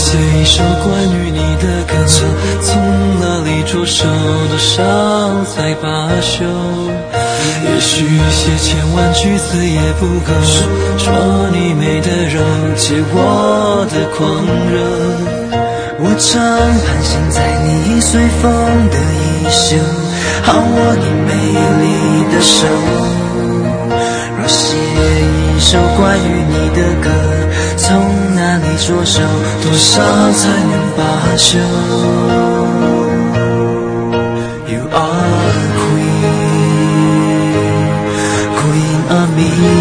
写一首关于你的歌，从哪里着手，多少才罢休？也许写千万句子也不够，说你美得柔，解我的狂热。我常盘旋在你随风的衣袖，好握你美丽的手。若写一首关于你的歌，从哪里着手，多少才能罢休？ You are a queen, queen of me.